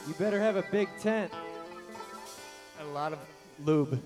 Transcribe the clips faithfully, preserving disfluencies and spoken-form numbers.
You better have a big tent. And a lot of lube.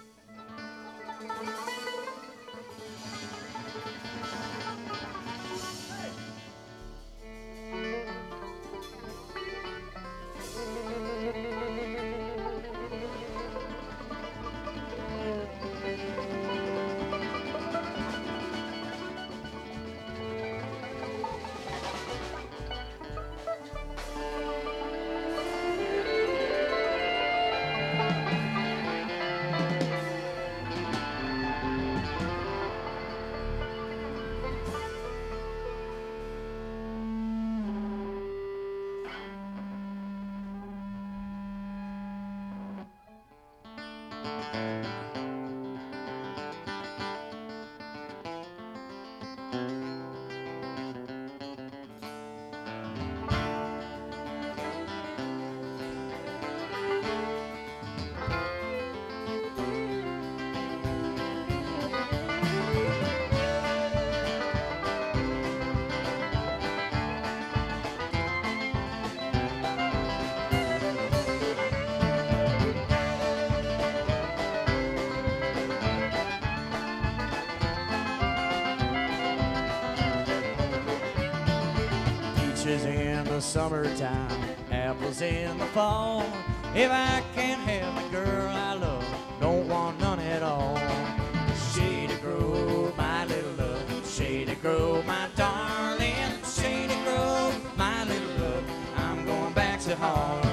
Peaches in the summertime, apples in the fall. If I can't have the girl I love, don't want none at all. Shady Grove, my little love. Shady Grove, my darling. Shady Grove, my little love. I'm going back to Harlan.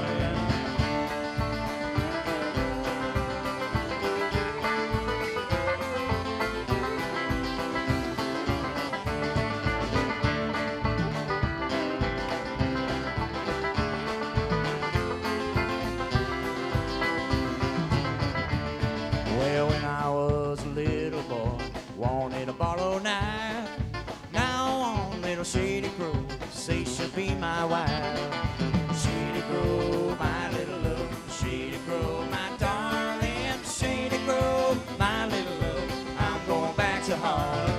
Well, when I was a little boy, wanted a borrowed knife. Now on little Shady Grove, say she'll be my wife. Shady Grove, my little love. Shady Grove, my darling. Shady Grove, my little love. I'm going back to Harlan.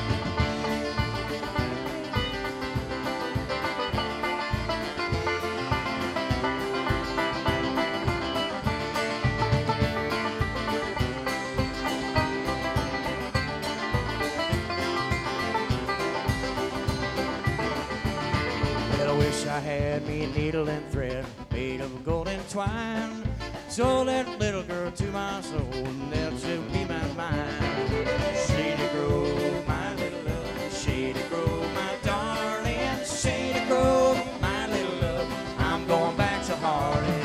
I wish I had me a needle and thread made of golden twine. So that little girl to my soul, and that she'll be my mine. Shady Grove, my little love. Shady Grove, my darling. Shady Grove, my little love. I'm going back to Harlan.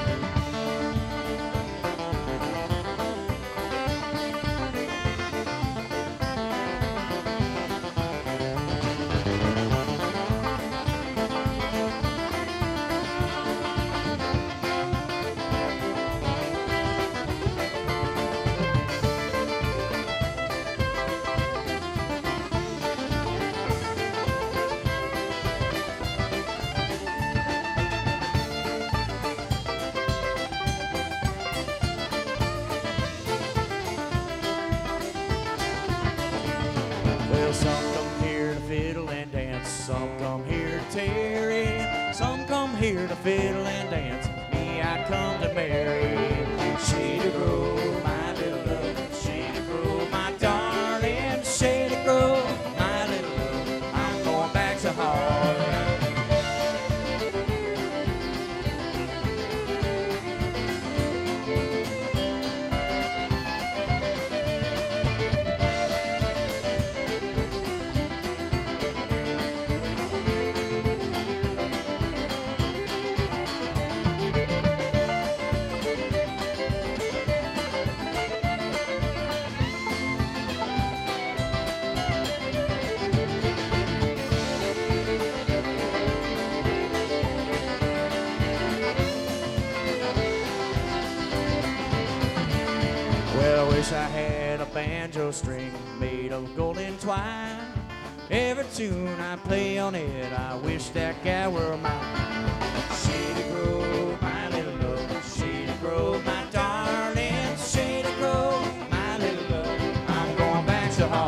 Well, some come here to fiddle and dance, some come here to tarry, some come here to fiddle and dance. Me, I come to marry. Shady Grove, my little love. Shady Grove, my darling. Shady Grove, my little love. I'm going back to Harlan. Well, I wish I had a banjo string made of golden twine. Every tune I play on it, I wish that guy were mine. Shady Grove, my little love. Shady Grove, my darling. Shady Grove, my little love. I'm going back to Harlan.